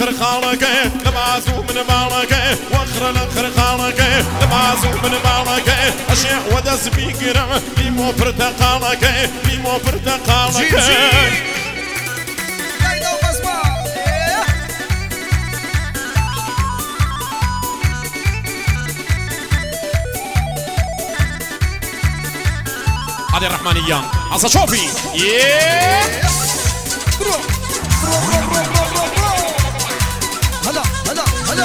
خرخالك لبازو من بالك وخر خرخالك لبازو من بالك أشياء ودس بيقرم بيمو برتقالك بيمو برتقالك عادل الرحمانيان عصا شوفي هلا هلا هلا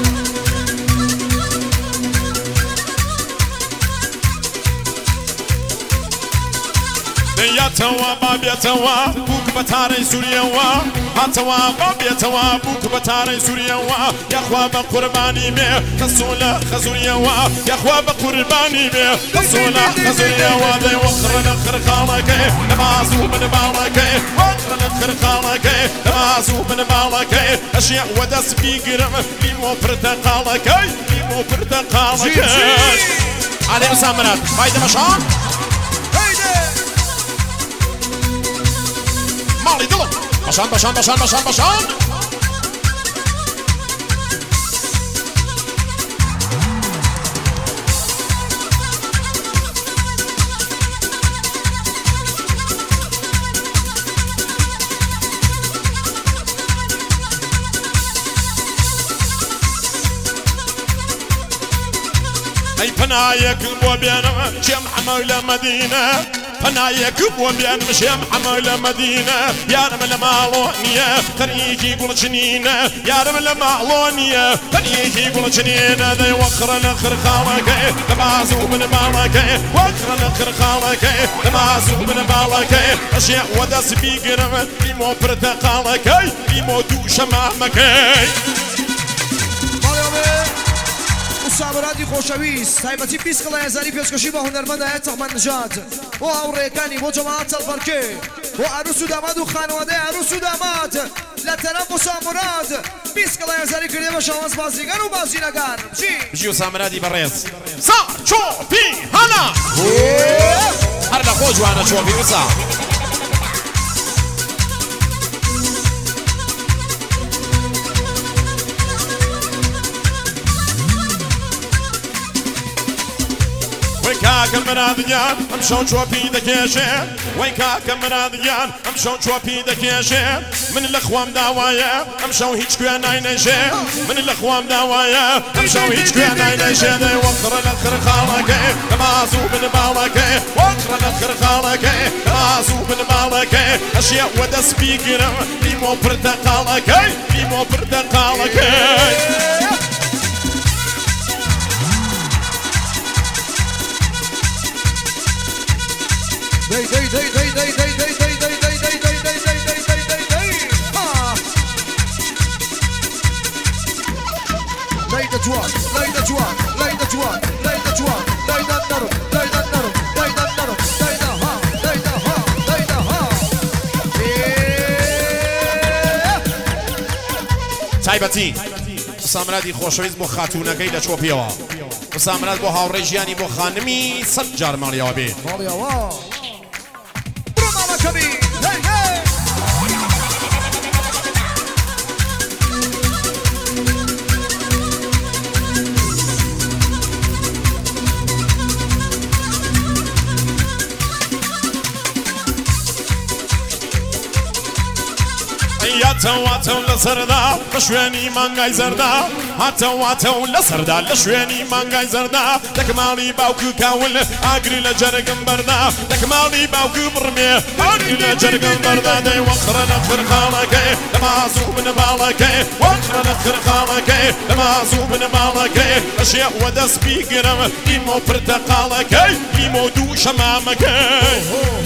يا توا باب يا توا بوك بتاري سوريا وا هاتوا باب يا توا بوك بتاري سوريا وا يا اخوا بقرباني مي خسولا خزوريا وا يا اخوا بقرباني مي خسولا خزوريا وا ذي وخر نخر خالك نمازو من بالك وخر نخر خالك نمازو من بالك اشياء ودس بيقرم بيمو برتقالك بيمو برتقالك علي مسامرات هايدا مشان مالي دلم بشان بشان بشان بشان بشان اي بنايك وبيانا جمع مولى مدينه فنايك وبيان مش يا محمل مدينة يا رب المعلونية خليجي يقول جنينة يا رب المعلونية خليجي يقول جنينة ذي وخر نخر خالك تبازو من بالك وخر نخر خالك تبازو من بالك أشياء ودس بيقرم بيمو برتقالك بيمو دوش مامك سامرادی خوشویست تایبەتی 20 قڵای پێشکەشی بە هونەرمەندایە تەحمەد نژاد بۆ هاوڕێیەکانی بۆ جەماعەت چەڵبەرکێ بۆ عروس و داماد و خانەوادەی عروس و داماد لە تەرەف و سامراد 20 قڵای هەزاری کردێ بە شاوەز بازیگەر و بازینەکان بژی و سامرادی بەڕێز سا چۆپی هەنا هەر لە خۆ جوانە چۆپی وسا ويكا كمراديان امشون شوبي دكيشة ويكا كمراديان امشون شوبي دكيشة من الاخوام داوايا امشون هيج كوان عينيشة من الاخوام داوايا امشون هيج كوان عينيشة ذي وخر الاخر خالك تمازو من بالك وخر الاخر خالك تمازو من بالك اشياء ودس بيقرم بيمو برتقالك بيمو برتقالك داي داي داي داي داي داي داي داي داي داي داي داي داي داي داي داي داي داي دا جوان داي دا جوان داي دا جوان داي دا جوان داي دا نرو داي دا نرو داي دا نرو داي دا ها داي دا ها داي دا ها تایبەتی سامرادی خۆشەویست بۆ خاتوونەکەی لە چۆپیەوە سامراد بۆ هاوڕێی ژیانی بۆ خانمی 100 جار ماڵیەوە بێ ماڵیەوە بڕۆ ماڵەکەمی هەی هەی هاتەواتەو لە سەردا بە شوێنی مانگای زەردا هاتەواتەو لە سەردا لە شوێنی مانگای زەردا دەکماڵی باوکو کاول ئاگری لە جەرگم بەردا دەکماڵی باوکو بڕمێ ئاگری لە جەرگم بەردا دەی وەخرە لە خرخاڵەکەی دەمازوو بنە باڵەکەی وەخرە لە خرخاڵەکەی دەمازوو بنە باڵەکەی ئەشێ وەدەست بیگرم بیمۆ پرتەقاڵەکەی بیمۆ دوو شەمامەکەی